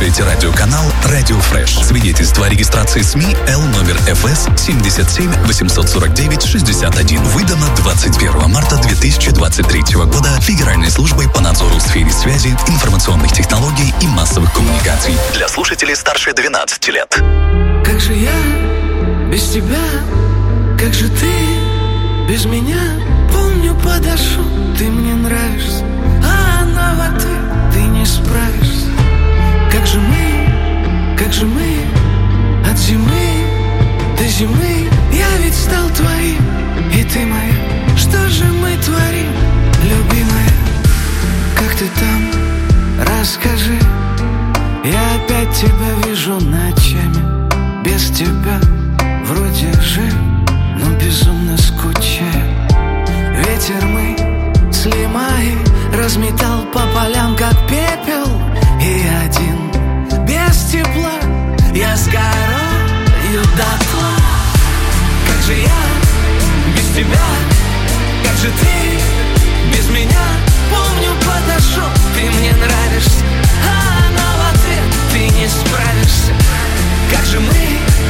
слушаете радиоканал «Радио Фреш». Свидетельство о регистрации СМИ Л номер ФС 77 849 61. Выдано 21 марта 2023 года Федеральной службой по надзору в сфере связи, информационных технологий и массовых коммуникаций. Для слушателей старше 12 лет. Как же я без тебя, как же ты без меня? Помню, подошел, ты мне нравишься, а она в ответ, ты не справишься. Как же мы от зимы до зимы? Я ведь стал твоим, и ты моя. Что же мы творим, любимая? Как ты там? Расскажи. Я опять тебя вижу ночами. Без тебя вроде жив, но безумно скучаю. Ветер мы с Лимаи разметал по полям, как пепел. И один без тепла я сгораю дотла. Как же я без тебя, как же ты без меня? Помню, подошел, ты мне нравишься, а она в ответ, ты не справишься. Как же мы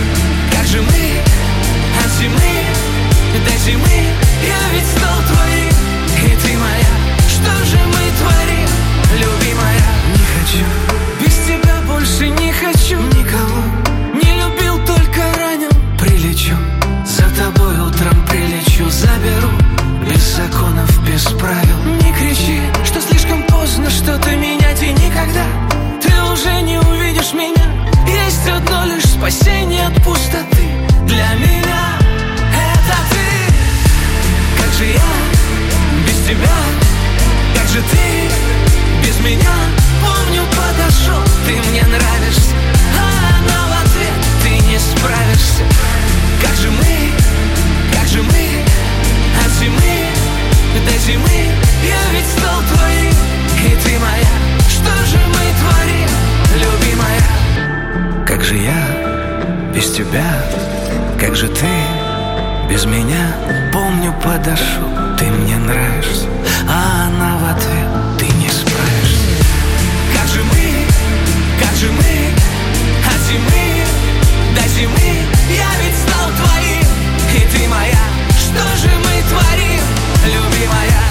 от зимы до зимы? Я ведь стал твоим, и ты моя. Что же мы творим, любимая? Не хочу, без тебя больше не хочу никого. Не любил, только ранил. Прилечу, за тобой утром прилечу. Заберу, без законов, без правил. Не кричи, что слишком поздно что-то менять. И никогда ты уже не увидишь меня. Есть одно лишь спасение от пустоты для меня. Это ты. Как же я без тебя, как же ты без меня? Помню, подошел, ты мне нравишься, а она в ответ, ты не справишься. Как же мы от зимы до зимы? Я ведь стал твоим, и ты моя. Что же мы творим, любимая? Как же я без тебя, как же ты без меня? Помню, подошел, ты мне нравишься, а она в ответ, ты не справишься. Как же мы от зимы до зимы? Я ведь стал твоим, и ты моя. Что же мы творим, любимая?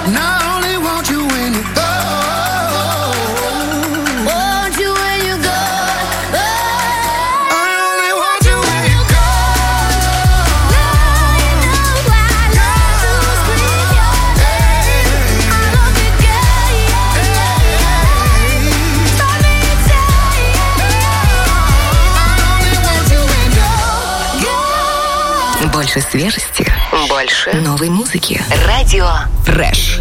Больше свежести, больше новой музыки. Радио Фреш.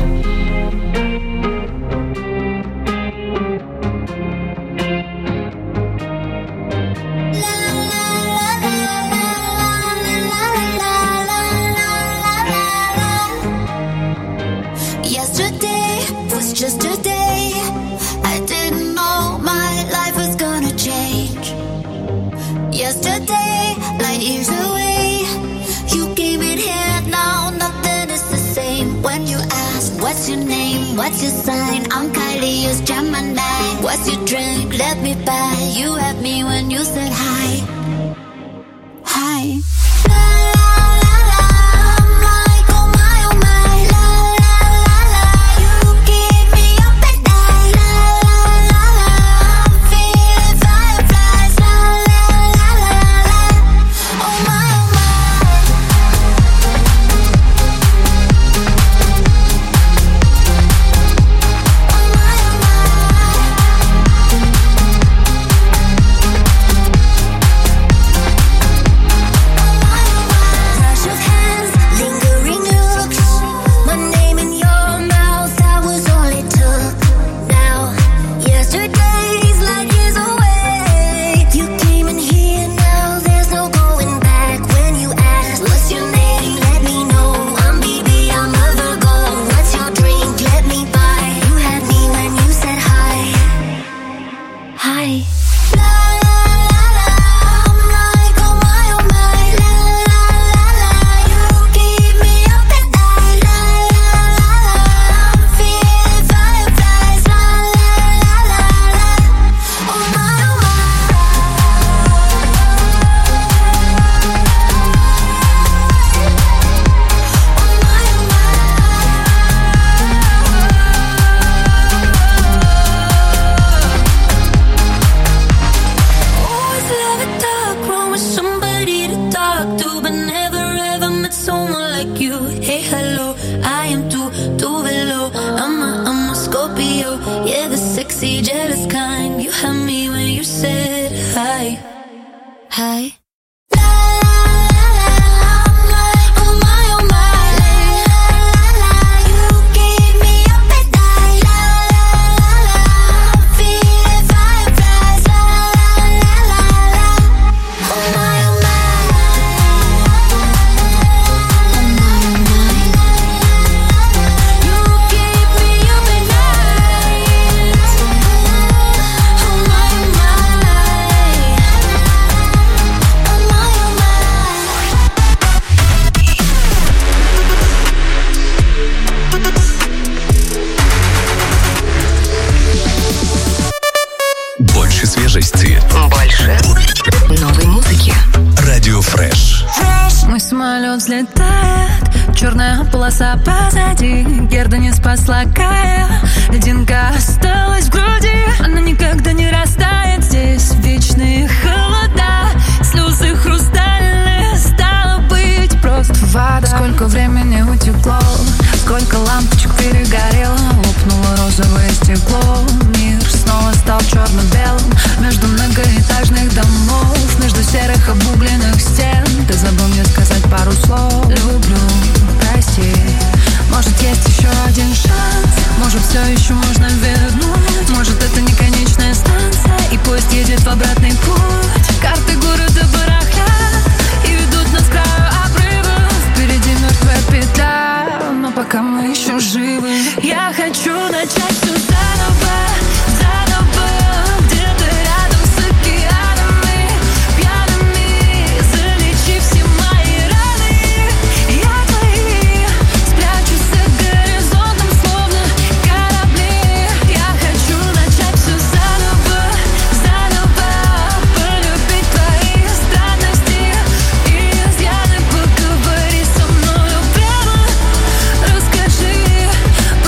What's your sign? I'm Kylie, you're Gemini. What's your drink? Let me buy. You had me when you said hi. Hi. Полоса позади, Герда не спасла Кая. Лединка осталась в груди, она никогда не растает. Здесь вечные холода, слезы хрустальные, стало быть просто вода. Сколько времени утекло, сколько лампочек перегорело, лопнуло розовое стекло. Мир снова стал черно-белым между многоэтажных домов, между серых обугленных стен. Ты забыл мне сказать пару слов. Люблю, прости. Может, есть еще один шанс, может, все еще можно вернуть. Может, это не конечная станция, и поезд едет в обратный путь. Карты города барахлят и ведут нас к краю обрыва. Впереди мертвая петля, но пока мы еще живы. Я хочу начать все заново, заново. Где-то рядом с океанами пьяными, залечи все мои раны. Я твои, спрячусь за горизонтом, словно корабли. Я хочу начать все заново, заново. Полюбить твои странности и изъяны. Поговори со мною прямо, расскажи,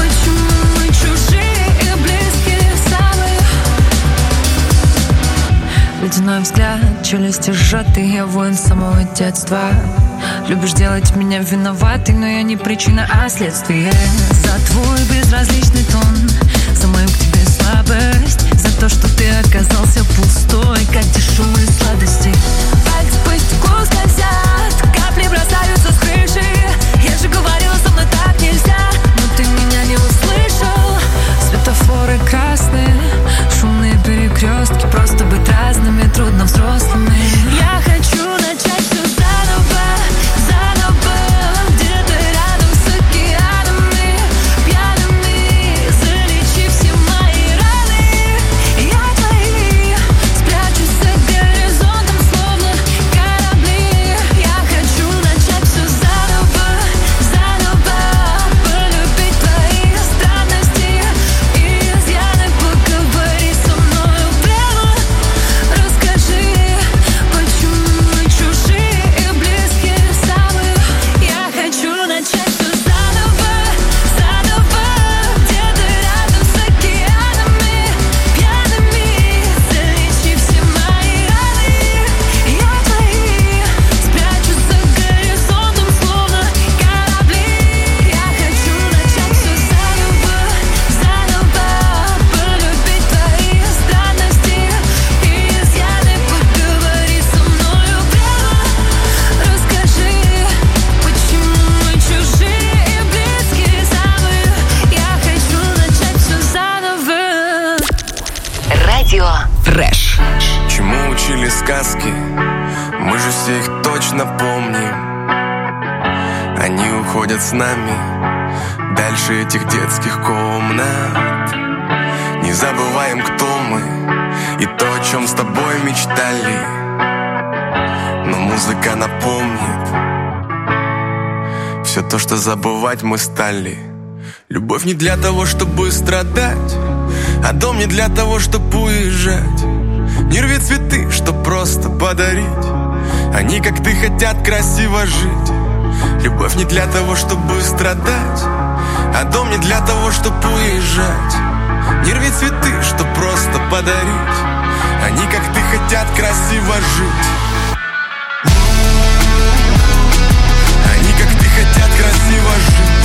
челюсти сжаты, я воин с самого детства. Любишь делать меня виноватой, но я не причина, а следствие. За твой безразличный тон, за мою к тебе слабость, за то, что ты оказался пустой, как дешевые сладости. Пальцы по стеклу скользят, капли бросаются с крыши. Я же говорила, со мной так нельзя, но ты меня не услышал. Светофоры красные, шумные перекрестки, просто быть разными трудно взрослыми. Я хочу начать все заново, заново, где-то рядом с океанами пьяными, залечи все мои раны. Я твои, спрячусь за горизонтом, словно корабли. Я хочу начать все заново, заново, полюбить твои странности и изъяны, поговори со мною прямо. Расскажи, почему мы чужие и близкие самые. Я хочу начать все заново, заново, где-то рядом с океанами пьяными, залечи все мои раны. Я твои, спрячусь за горизонтом, словно корабли. Я хочу начать все заново, заново, полюбить твои странности и изъяны, поговори со мною прямо. Расскажи, почему мы чужие и близкие самые. Я хочу начать все заново. Радио Фреш. Чему учили сказки, мы же все их точно помним. Они уходят с нами дальше этих детских комнат. Не забываем, кто мы и то, о чем с тобой мечтали. Но музыка напомнит все то, что забывать мы стали. Любовь не для того, чтобы страдать, а дом не для того, чтобы уезжать. Не рви цветы, чтоб просто подарить. Они, как ты, хотят красиво жить. Любовь не для того, чтобы страдать, а дом не для того, чтобы уезжать. Не рви цветы, чтоб просто подарить. Они, как ты, хотят красиво жить. Они, как ты, хотят красиво жить.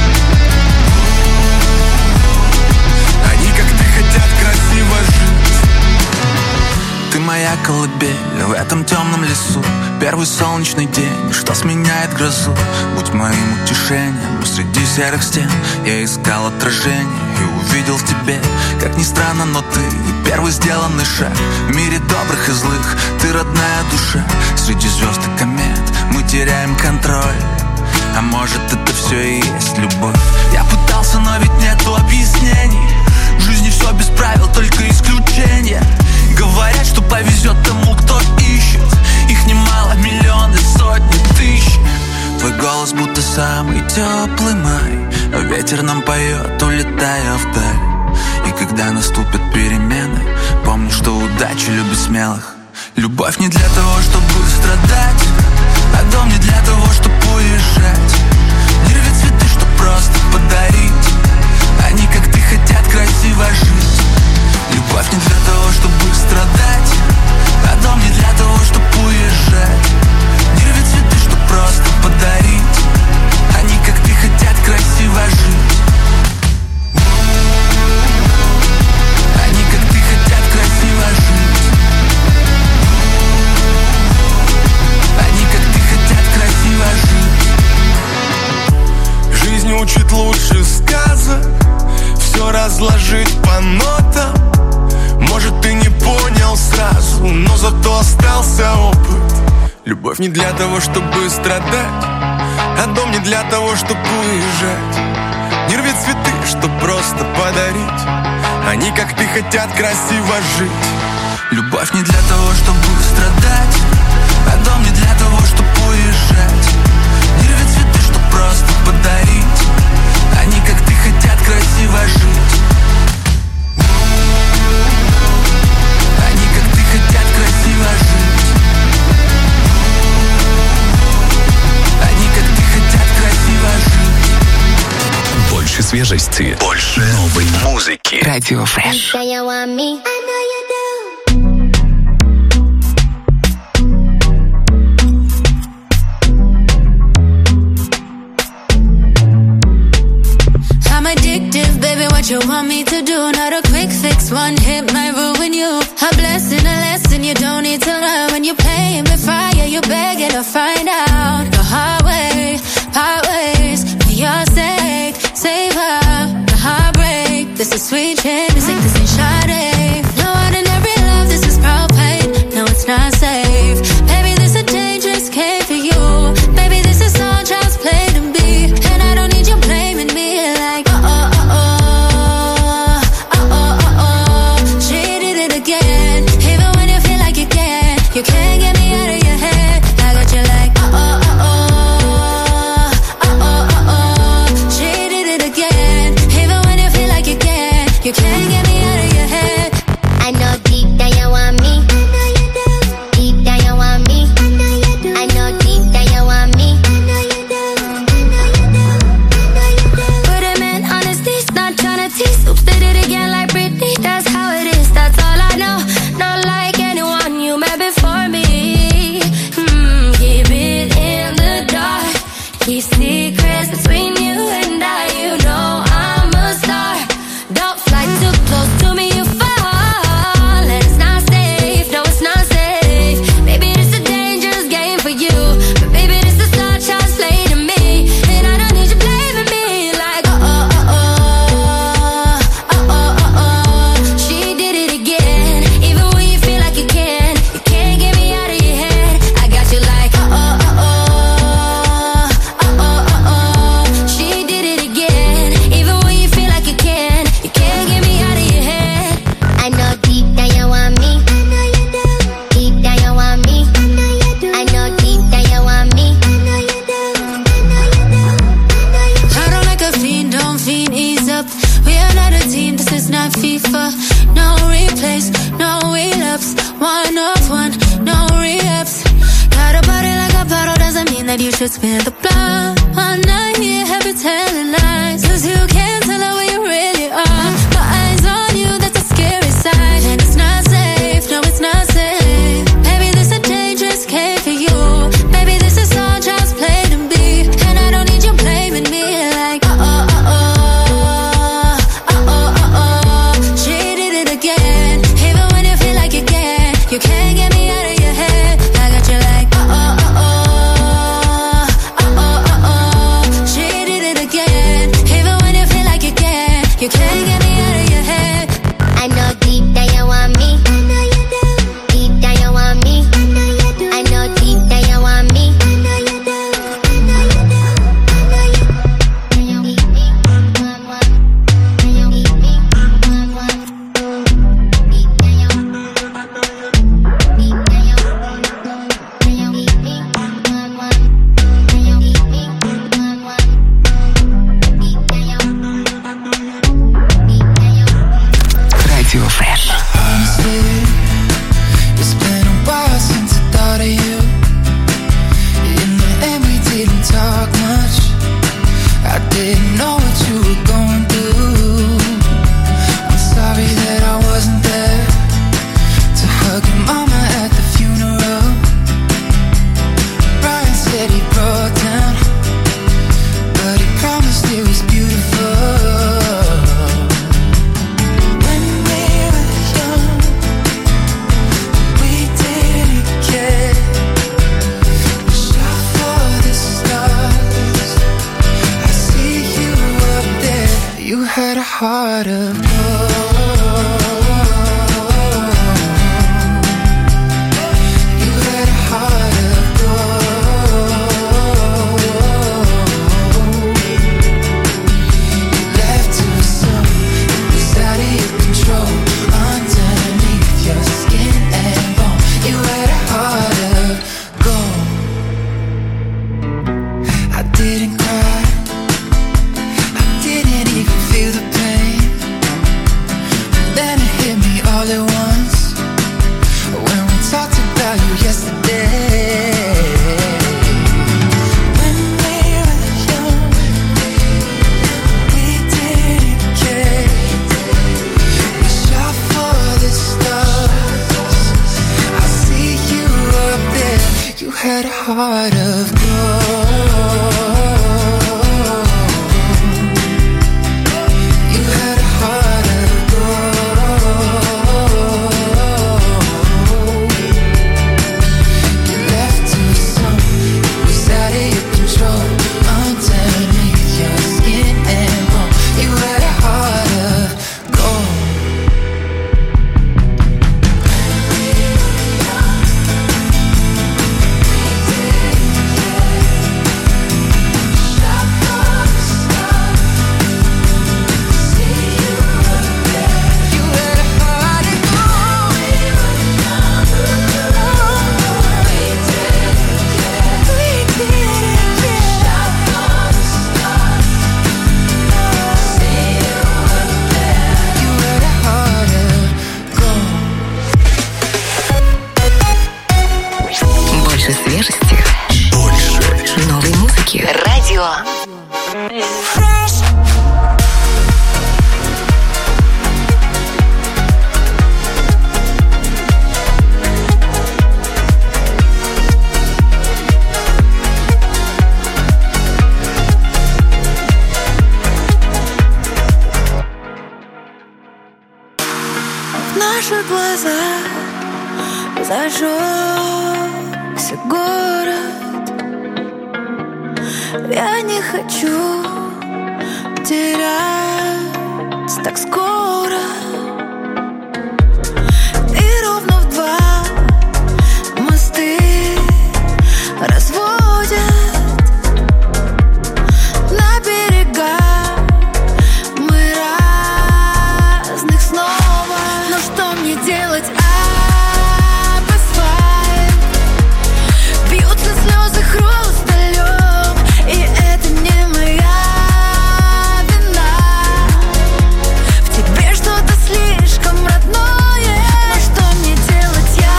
Они, как ты, хотят красиво жить. Ты моя колыбель в этом темном лесу. Первый солнечный день, что сменяет грозу. Будь моим утешением среди серых стен. Я искал отражение и увидел в тебе. Как ни странно, но ты первый сделанный шаг в мире добрых и злых. Ты родная душа. Среди звезд и комет мы теряем контроль. А может, это все и есть любовь. Я пытался, но ведь нету объяснений. В жизни все без правил, только исключения. Говорят, что повезет тому, кто ищет. Их немало, миллионы, сотни тысяч. Твой голос будто самый теплый май, а ветер нам поет, улетая вдаль. И когда наступят перемены, помни, что удача любит смелых. Любовь не для того, чтобы страдать, а дом не для того, чтобы уезжать. Не рви цветы, чтоб просто подарить. Они, как ты, хотят красиво жить. Любовь не для того, чтобы страдать, а дом не для того, чтобы уезжать. Не рви цветы, чтоб просто подарить. Они, как ты, хотят красиво жить. Они, как ты, хотят красиво жить. Они, как ты, хотят красиво жить. Жизнь учит лучше сказок, все разложить по нотам. Может, ты не понял сразу, но зато остался опыт. Любовь не для того, чтобы страдать, а дом не для того, чтобы уезжать. Не рви цветы, чтоб просто подарить. Они, как ты, хотят красиво жить. Любовь не для того, чтобы страдать, а дом не для того, чтобы уезжать. Не рви цветы, чтоб просто подарить. Они, как ты, хотят красиво жить. Они, как ты, хотят красиво жить. Они, как ты, хотят красиво жить. Больше свежести, больше новой музыки. Радио Фреш. addictive, baby, what you want me to do? Not a quick fix, one hit might ruin you. A blessing, a lesson you don't need to learn. When you're paying with fire, you're begging to find out the hard way, part ways, for your sake. Save her, the heartbreak. This is sweet shit, music, this ain't Sade. No ordinary love, this is propane. No, it's not safe. Baby, this a dangerous game for you. Baby, this is all child's play to me. And I don't need you blaming me like, she did it again. Even when you feel like you can't get me out of your head. I got you like, she did it again. Even when you feel like you can't get me out of your head. I know deep down you want me. Deep down you want me. I know deep down you want me. But I meant honesty, not trying to tease. Oops, did it again like Britney. That's how it is, that's all I know. Not like anyone you met before me. Keep it in the dark. Keep secrets between you and I. You know I'm a star. Don't fly too close to me, you fall. And it's not safe, no, it's not safe. Baby, this is a dangerous game for you. But baby, this is all child's play to me. And I don't need you blaming me like, she did it again. Even when you feel like you can't get me out of your head. I got you like, she did it again. Even when you feel like you can't get me out of your head. I know deep down you want me. Deep down you want me. I know deep down you want me. I don't like a fiend, don't fiend, ease up. We are not a team, this is not FIFA. No replays, no relapse. 1 off 1, no re-ups. Got a body like a bottle, doesn't mean that you should spin the block. One night here, happy telling lies. Cause you can't tell her where you really are. My eyes on you, that's a scary sight. And it's not safe, no, it's not safe. Baby, this a dangerous game for you. Baby, this is all child's play to me. And I don't need you blaming me like, she did it again. Even when you feel like you can't get me out of your head. I got you like, she did it again. Even when you feel like you can't get me out of your head. I know deep down you want me. Deep down you want me. I know deep down you want me. Radio Fresh. It's been a while since I thought of you. In the end we didn't talk much. I didn't know what you were going through. I'm sorry that I wasn't there to hug your mama at the funeral. Brian said he broke down, but he promised it was beautiful. You had a heart of gold. You had a heart of gold. You left too soon. It was out of your control. Underneath your skin and bone, you had a heart of gold. I didn't cry. Didn't even feel the pain. Then it hit me all at once when we talked about you yesterday. When we were young, we didn't care. We shot for the stars. I see you up there. You had a heart of gold. В наших глазах зажегся город. Я не хочу терять так скоро. И ровно в два мосты разводят на берега мы разных снова. Но что мне делать? Об асфальт бьются слезы хрусталем, и это не моя вина. В тебе что-то слишком родное. Но что мне делать? Я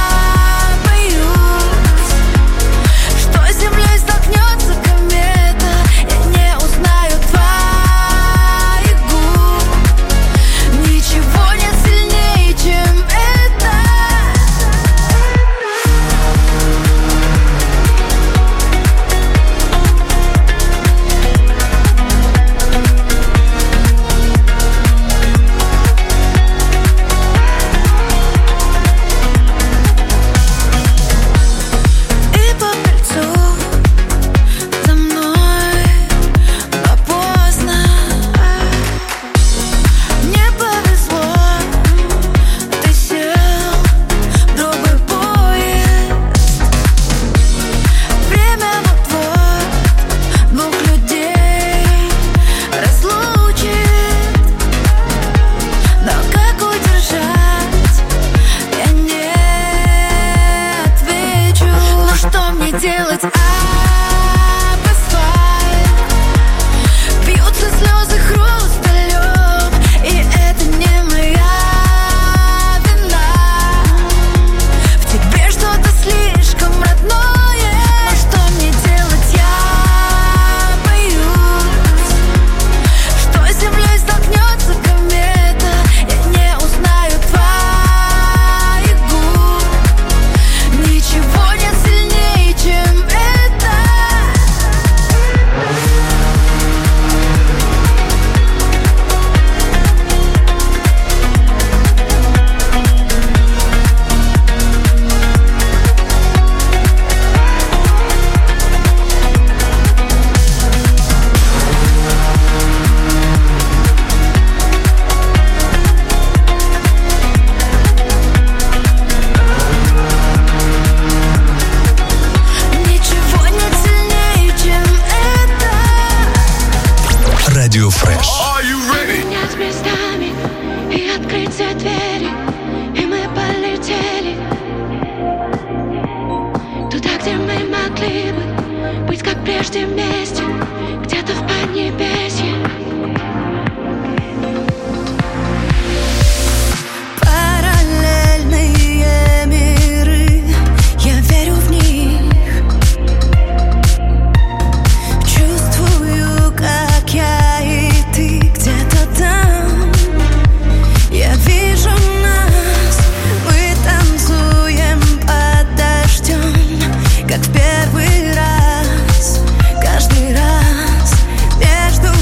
боюсь, что с землей столкнется комета. Я не узнаю твоих губ. Ничего нет сильнее, чем это. И по кольцу за мной, но поздно. Мне повезло, ты сел в другой поезд. Время вот-вот двух людей разлучит. Но как удержать, я не отвечу. Но что мне делать? Об асфальт бьются слезы хрусталем, и это не моя вина. В тебе что-то слишком родное. Но что мне делать? Я боюсь, что с землей столкнется комета. Я не узнаю твоих губ. Ничего нет сильнее, чем это. Ничего нет сильнее, чем это. Радио Фреш. Менять местами и открыть все двери, и мы полетели туда, где мы могли бы быть как прежде вместе, где-то в поднебесье. Параллельные миры, я верю в них. Чувствую, как я и ты где-то там. Я вижу нас, мы танцуем под дождем, как в первый раз. Каждый раз между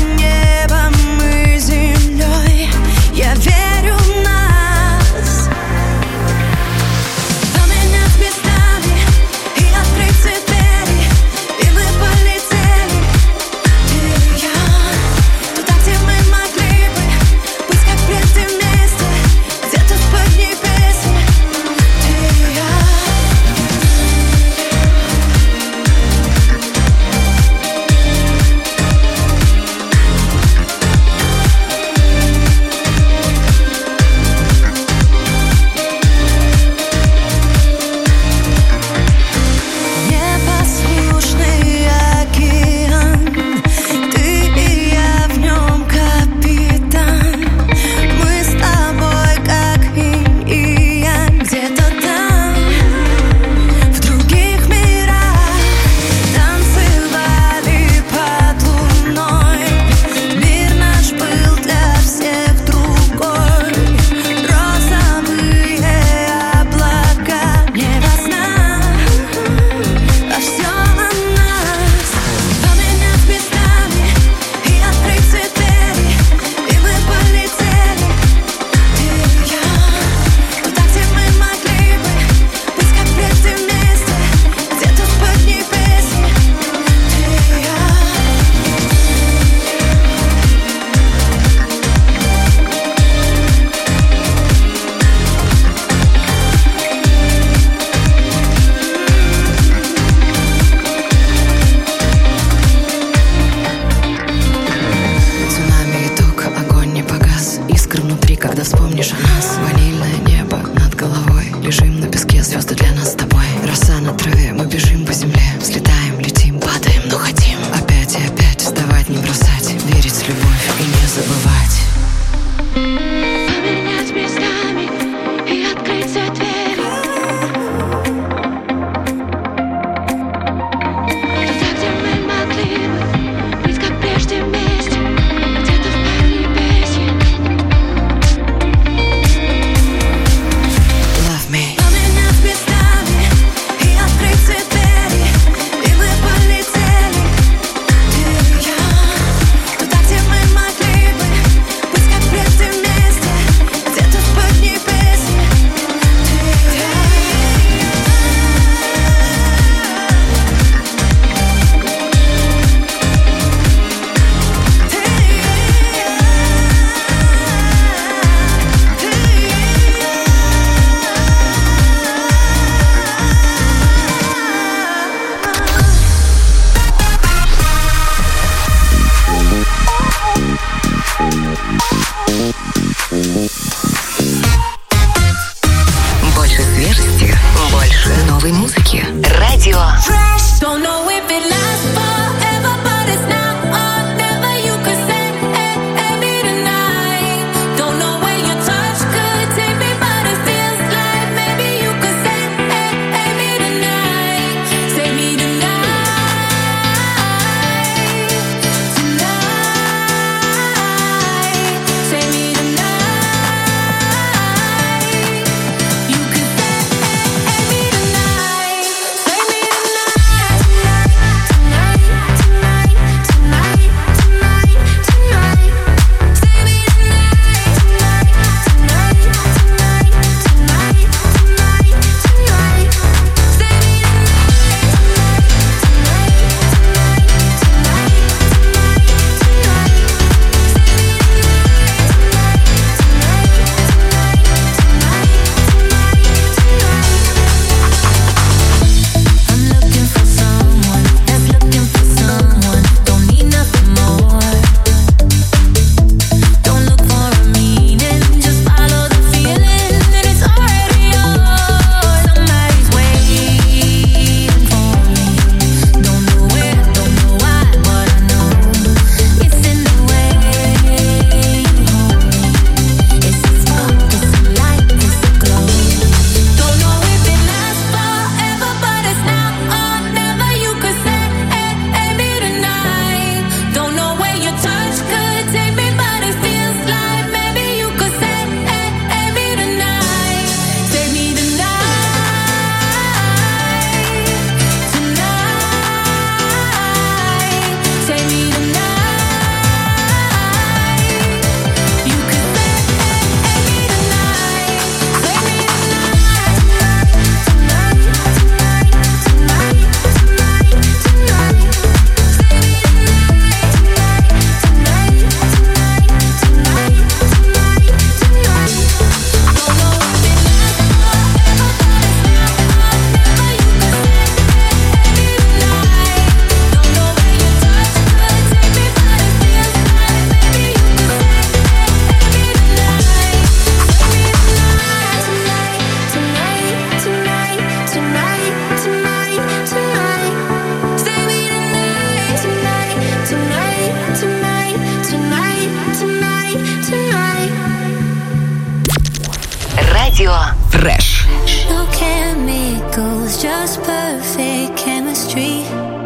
Радио Фреш. No chemicals, just perfect chemistry.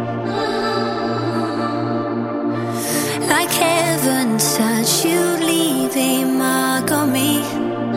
Like heaven's touch, you leave a mark on me.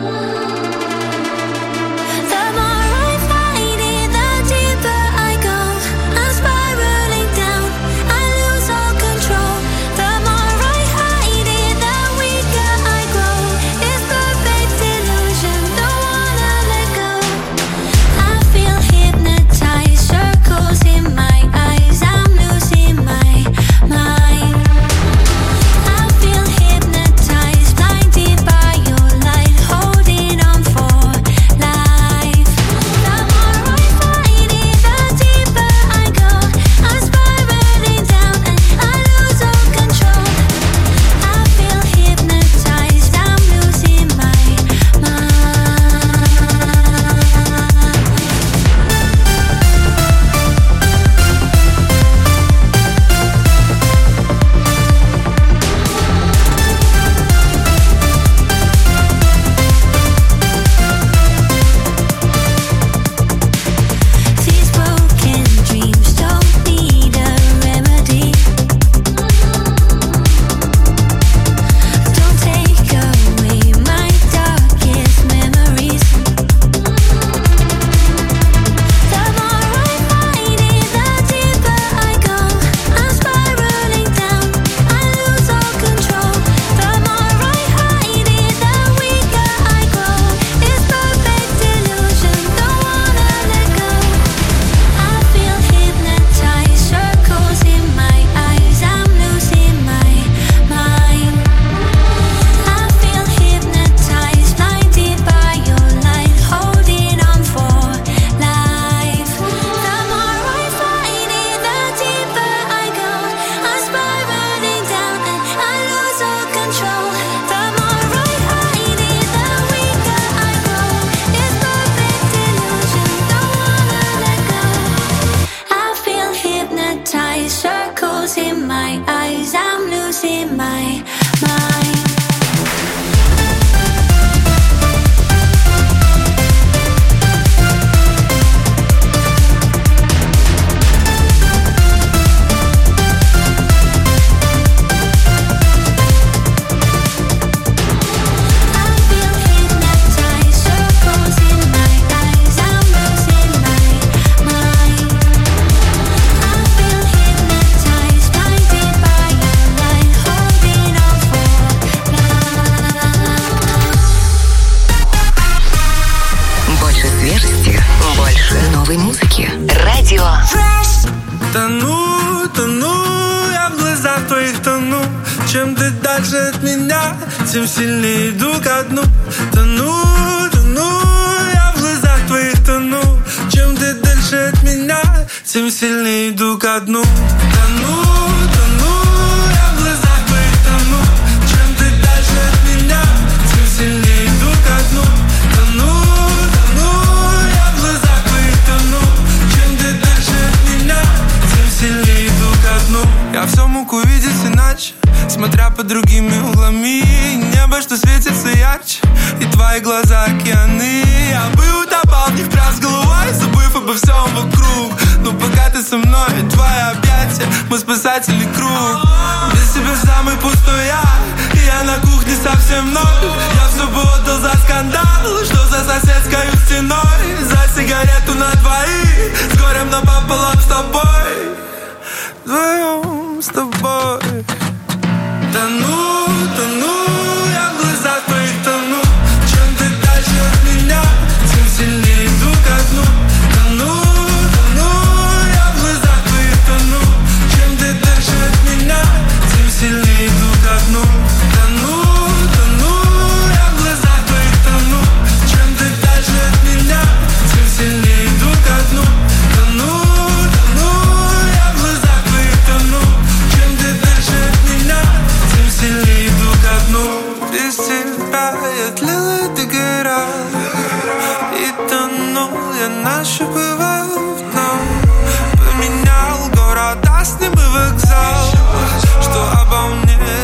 The more I fight it, the deeper I go. I'm spiraling down, I lose all control. The more I hide it, the weaker I grow. It's perfect illusion, don't wanna let go. I feel hypnotized, circles in my eyes, I'm losing my mind. I feel hypnotized, blinded by your light, holding on for life. The more I fight it, the deeper I go. I'm spiraling down and I lose all control. I feel hypnotized, I'm losing my mind. These broken dreams don't need a remedy. Don't take away my darkest memories. The more I fight it, the deeper I go. I'm spiraling down, I lose all control. The more I hide it, the weaker I grow. It's perfect illusion, don't wanna let go. I feel hypnotized, circles in my eyes, I'm losing my mind. I feel hypnotized, blinded by your light, holding on for life. The more I fight it, the deeper I go. I'm spiraling down and I lose all control. The more I hide it, the weaker I grow. It's perfect illusion, don't wanna let go. I feel hypnotized, circles in my eyes, I'm losing my mind. I feel hypnotized, circles in my eyes, I'm losing my mind. I feel hypnotized, blinded by your light, holding on for life. Больше свежести, больше новой музыки. Радио Фреш. Тону, я в глазах твоих тону. Чем ты дальше от меня, тем сильнее иду ко дну. Тону, я в глазах твоих тону. Чем ты дальше от меня, тем сильнее иду ко дну. Тону, я в глазах твоих тону. Чем ты дальше от меня, тем сильнее иду ко дну. Тону, я в глазах твоих тону. Чем ты дальше от меня, тем сильнее иду ко дну. Я все мог увидеть иначе, смотря под другими углами. Небо, что светится ярче, и твои глаза океаны. Я бы утопал в них прям с головой, забыв обо всем вокруг. Но пока ты со мной, твои объятия, мой спасательный круг. Без тебя самый пустой я, и я на кухне совсем ноль. Я все бы отдал за скандал, что за соседской стеной. За сигарету на двоих, с горем напополам с тобой. Вдвоем с тобой. Тону, я в глазах твоих тону. Чем ты дальше от меня, тем сильнее иду ко дну. Тону, я в глазах твоих тону. Чем ты дальше от меня, тем сильнее иду ко дну. Тону, я в глазах твоих тону. Чем ты дальше от меня, тем сильнее иду ко дну. Тону, я в глазах твоих тону. Чем ты дальше от меня, тем сильнее иду ко дну. Без тебя я тлел и догорал, и тонул я нащупывал дно. Поменял город, а с ним и вокзал. Что обо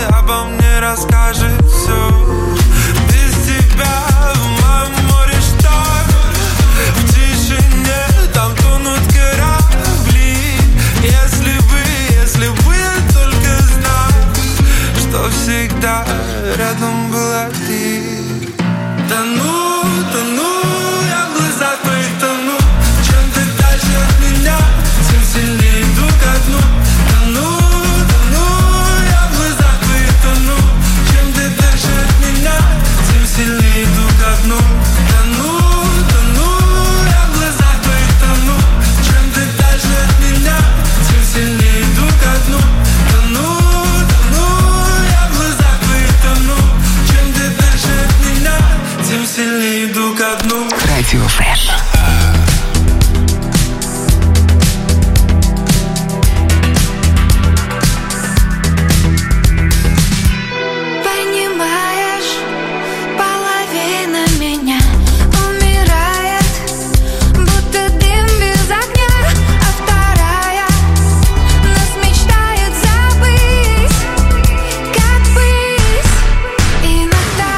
мне расскажет все. Без тебя в моем море что? ты. Тону, тону, я в глазах твоих тону. Чем ты дальше от меня, тем сильнее иду ко дну. Тону, тону, я в глазах твоих тону. Чем ты дальше от меня, тем сильнее иду ко дну. Тону, тону, я в глазах твоих тону. Чем ты дальше от меня, тем сильнее иду ко дну. Тону, тону, я в глазах твоих тону. Чем ты дальше от меня, тем сильнее иду ко дну. Радио Фреш. Понимаешь, половина меня умирает, будто дым без огня, а вторая нас мечтает забыть, как быть. Иногда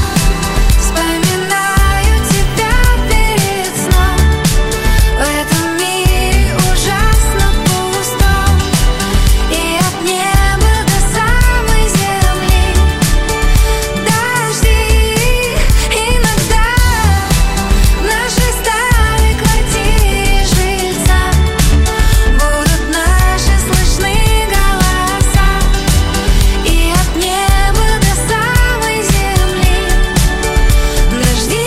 вспоминаю тебя перед сном. В этом мире ужасно пусто, и от неба до самой земли дожди. Иногда в нашей старой квартире жильцам будут наши слышны голоса, и от неба до самой земли дожди.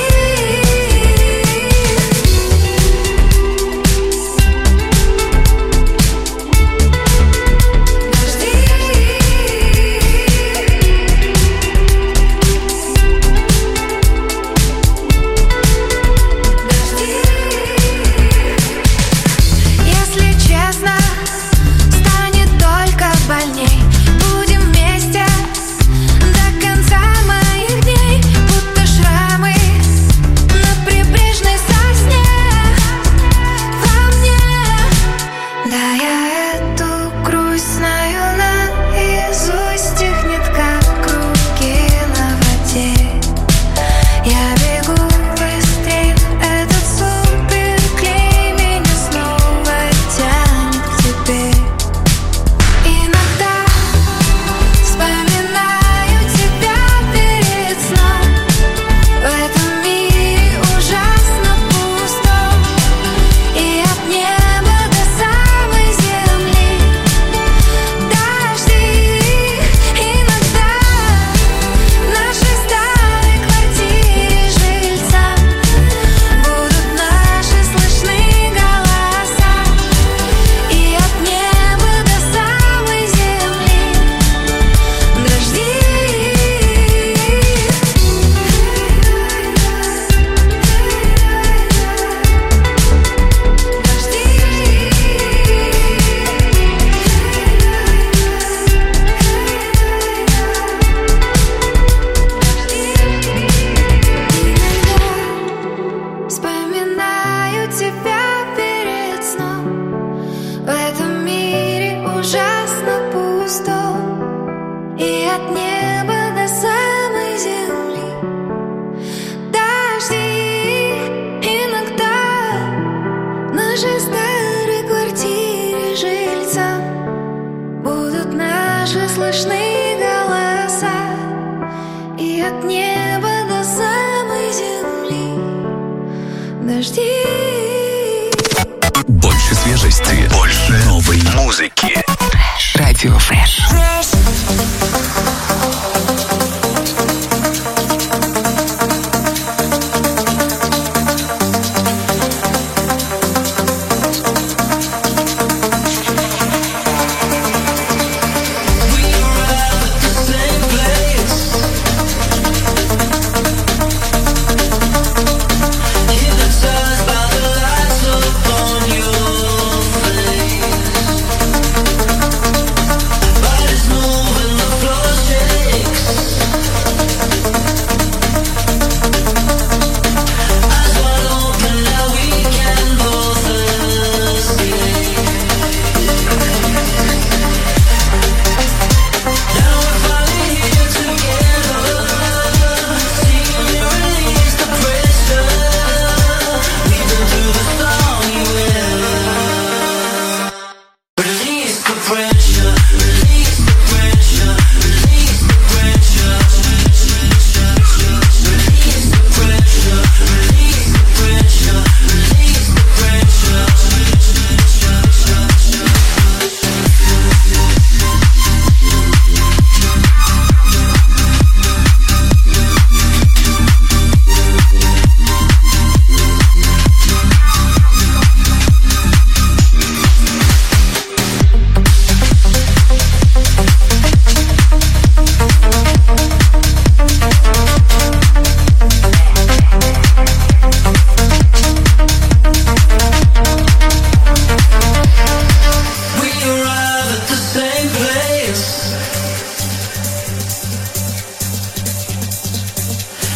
Если честно, станет только больней. Будем вместе до конца моих дней, будто шрамы на прибрежной сосне во мне. Да, я эту грусть знаю наизусть, тихнет, как руки на воде. Я бегу быстрее, этот суперклей меня снова тянет к тебе. Иногда вспоминаю тебя перед сном. В этом мире ужасно пусто, и от неба до самой земли дожди. Иногда в нашей старой квартире жильцам будут наши слышны голоса, и от неба до самой земли дожди. Вспоминаю тебя перед сном. В этом мире ужасно пусто, и от неба до самой земли дожди. Иногда в нашей старой квартире жильцам будут наши слышны голоса, и от неба до самой земли дожди. Больше свежести, больше новой музыки. Радио Фреш. Bodies moving, the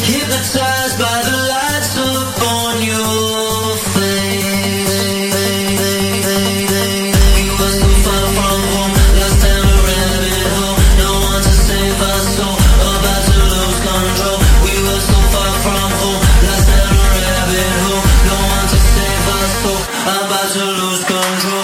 hypnotized by the lights upon your face. We were so far from home, lost in a rabbit hole. No one to save our soul, about to lose control. We were so far from home, lost in a rabbit hole. No one to save our soul, about to lose control.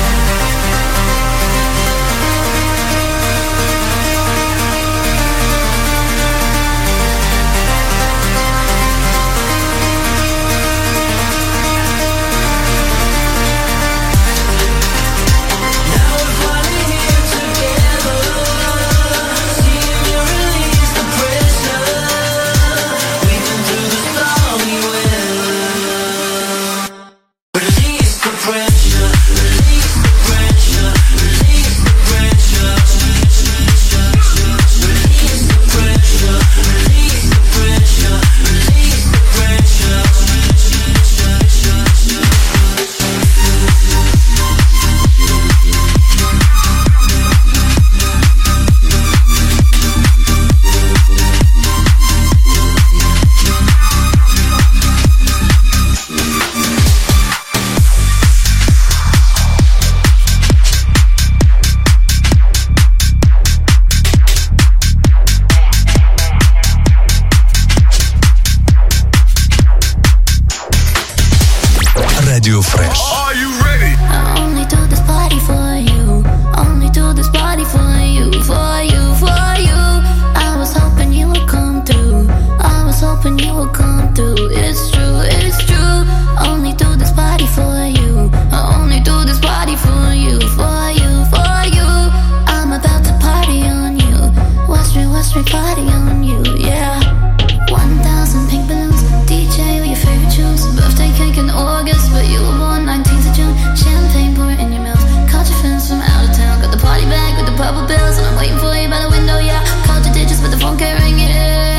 Radio Fresh. Are you ready? I only do this party for you. Only do this party for you, for you, for you. I was hoping you would come through. I was hoping you would come through. It's true, it's true. Only do this party for you. I only do this party for you, for you, for you. I'm about to party on you. West Street party on you, yeah. 1,000 pink balloons. DJ with your favorite tunes. Birthday cake in August, but you were born 19th of June. Champagne pouring in your mouth. Caught your friends from out of town. Got the party bag with the purple bills, and I'm waiting for you by the window, yeah. Called your digits, but the phone kept ringing.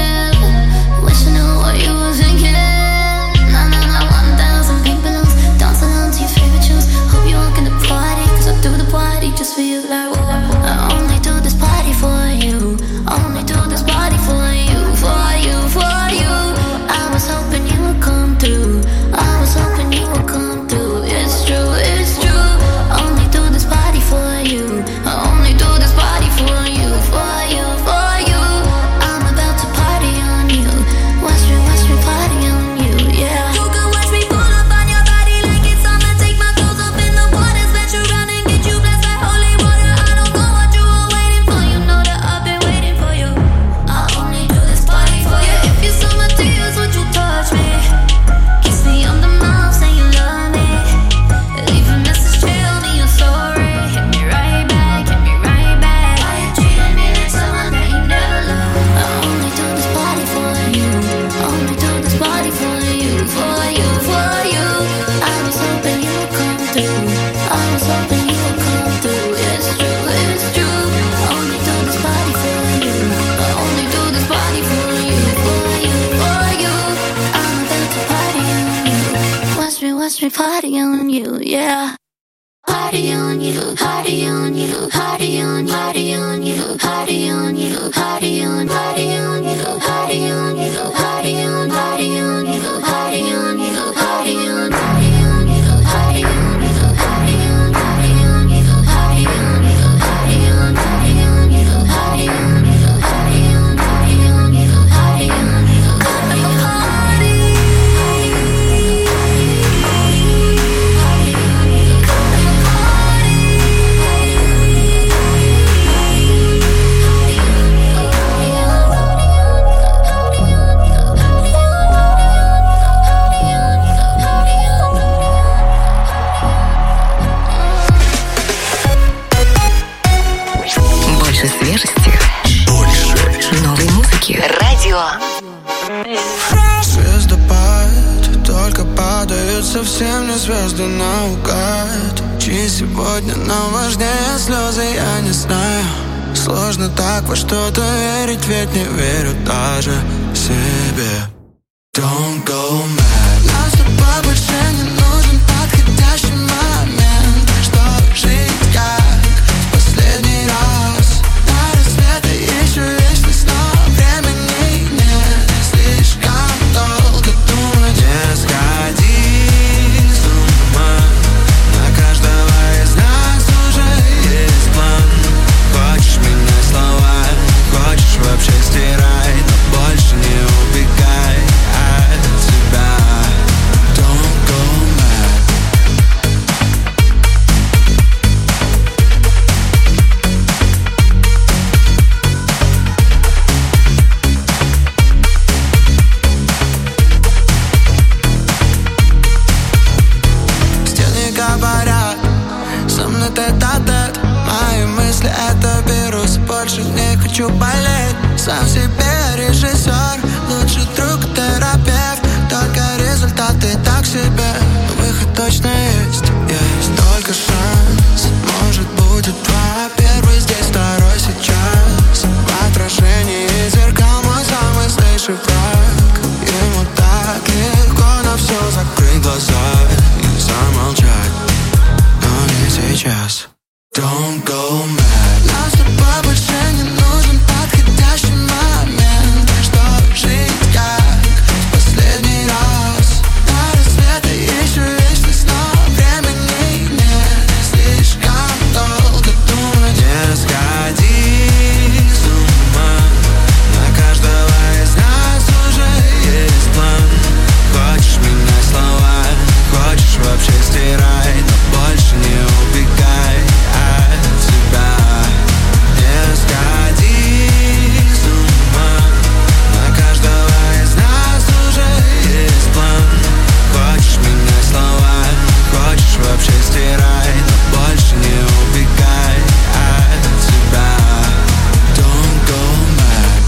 Wish I knew what you were thinking. Nah, nah, nah, 1,000 pink balloons. Dance along to your favorite tunes. Hope you walk in the party, cause I do the party just for you, like, whoa. I only do this party for you. Only do this party for you, for you, for you. I was hoping you would come through. I was hoping you would come through. It's true, it's true. Only do this party for you. I only do this party for you, for you, for you. I'm about to party on you. West Street party on you, yeah. You can watch me pull up on your body like it's summer. Take my clothes off in the water, splash around and get you blessed like holy water. I don't know what you were waiting for. You know that I've been waiting for you. I only do this party for you. If you saw my tears, would you touch me? Kiss me on the mouth, say you love me. Leave a message, tell me you're sorry. Hit me right back, hit me right back. Why you treating me like someone that you never loved? I only do this party for you. Only do this party for you, for you, for you. I was hoping you would come through. I was hoping you would come through. It's true, it's true. Only do this party for you. I only do this party for you, for you, for you. I'm about to party on you. West Street party on you, yeah. Party on you, party on you, party on, party on you, party on you, party on, party on you, party on you, party on, party on you, party on you, party on, party on you, party on you, party on, party on you, party on you, party on, party on you, party on you, party on, party on you, party on you. Больше свежести. Больше новой музыки. Радио. Звездопад, только падают совсем не звезды наугад. Чьи сегодня нам важнее слезы, я не знаю. Сложно так во что-то верить, ведь не верю даже себе. Don't go mad. Нам с тобой больше не нужен подходящий момент, чтобы жить как в последний раз. До рассвета еще вечность, но времени нет. хороший враг. Ему так легко на все закрыть глаза и замолчать, но не сейчас. Don't go mad. Нам с тобой больше не нужен подходящий момент, чтобы жить как в последний раз. До рассвета еще вечность, но времени нет. Слишком долго думать. Не сходи с ума, на каждого из нас уже есть план. Хочешь менять слова, хочешь вообще стирай, но больше не убегай от себя. Не сходи с ума, на каждого из нас уже есть план. Хочешь менять слова, хочешь вообще стирай, но больше не убегай от себя. Don't go mad.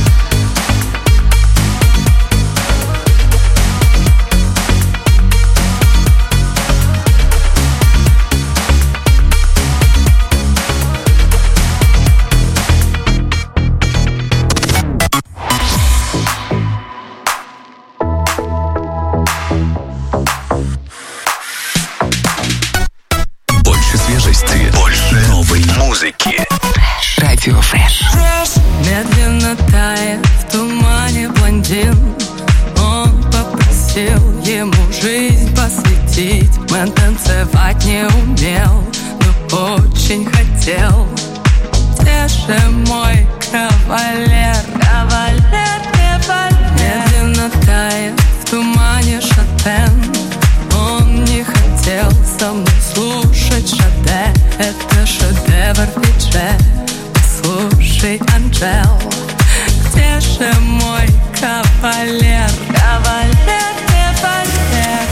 Больше свежести, больше новой музыки. Радио Фреш. Медленно тает в тумане блондин. Он попросил ему жизнь посвятить. Мэн танцевать не умел, но очень хотел. Где же мой кавалер? Кавалер, кавалер. Медленно тает в тумане Шопен. Он не хотел со мной слушать Шаде. Это шедевр Фидже. Послушай, Анжел, где же мой кавалер? Кавалер, револьвер.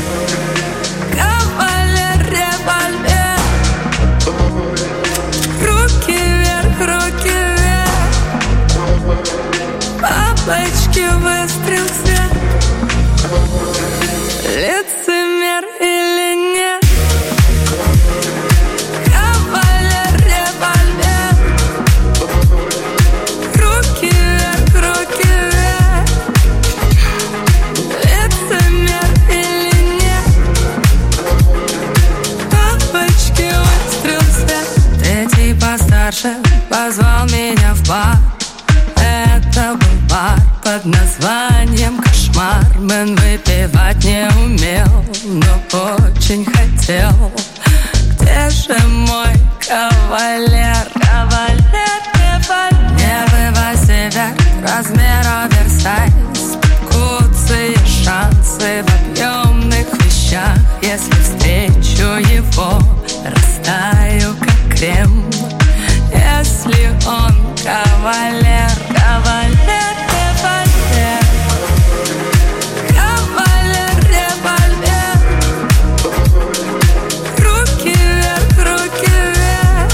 Кавалер, револьвер. Руки вверх, руки вверх. Бабочки, выстрел в свет. Лицемер или нет? Кавалер, револьвер. Руки вверх, руки вверх. Лицемер или нет? Бабочки, выстрел в свет. Третий постарше позвал меня в бар. Это был бар под названием «Кошмар». Мэн выпивать не умел, но очень хотел. Где же мой кавалер? Кавалер, револьвер. Нервы себя, размер оверсайз. Куцые шансы в объемных вещах. Если встречу его, растаю как крем. Если он кавалер, кавалер, револьвер. Кавалер, револьвер. Руки вверх, руки вверх.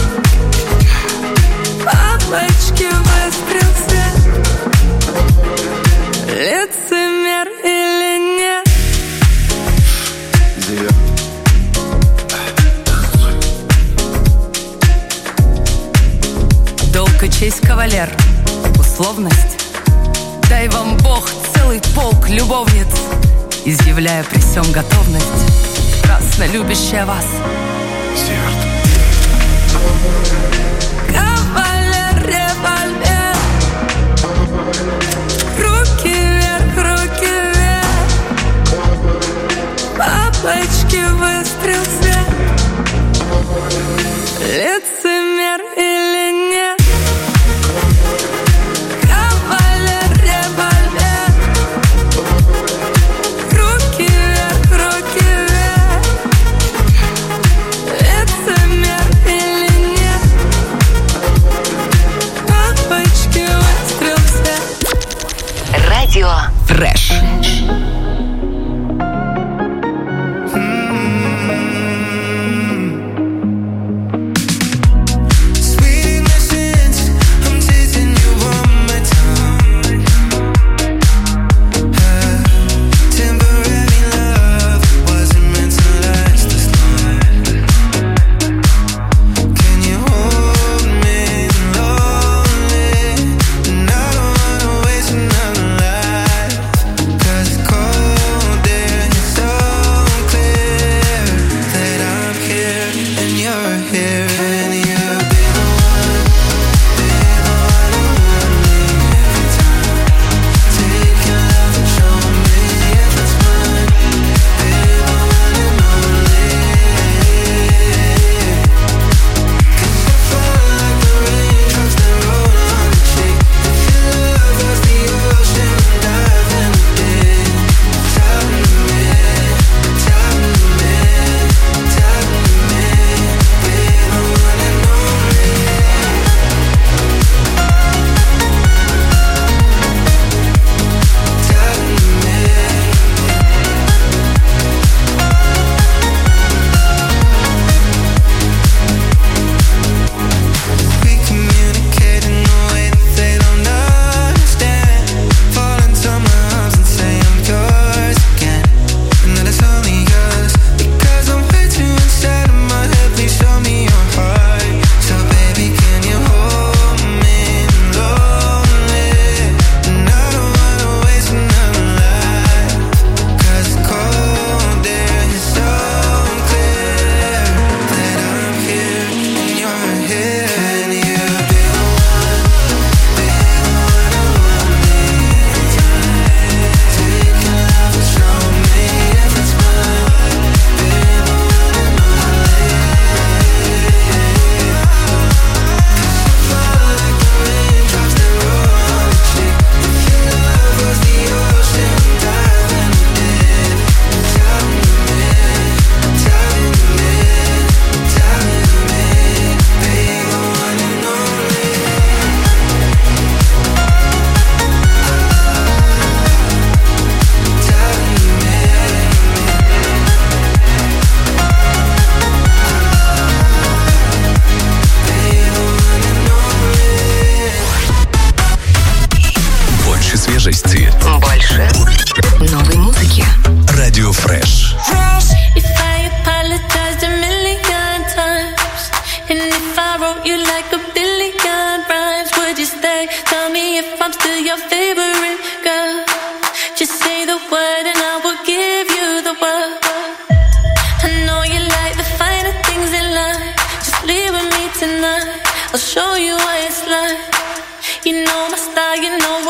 Бабочки, выстрел в свет. Лицемер или нет? Долг и честь, кавалер, условность. Дай вам Бог целый полк любовниц, изъявляя при всем готовность, страстно любящая вас. Кавалер, револьвер. Руки вверх, руки вверх. Бабочки, выстрел в свет. Лицемер или нет? Кавалер, револьвер. Руки вверх, руки вверх. Лицемер или нет? Бабочки, выстрел в свет. Радио Фреш. Waste another life.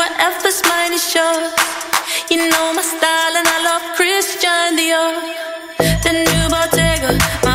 your efforts, mine is yours. You know my style and I love Christian Dior. The new Bottega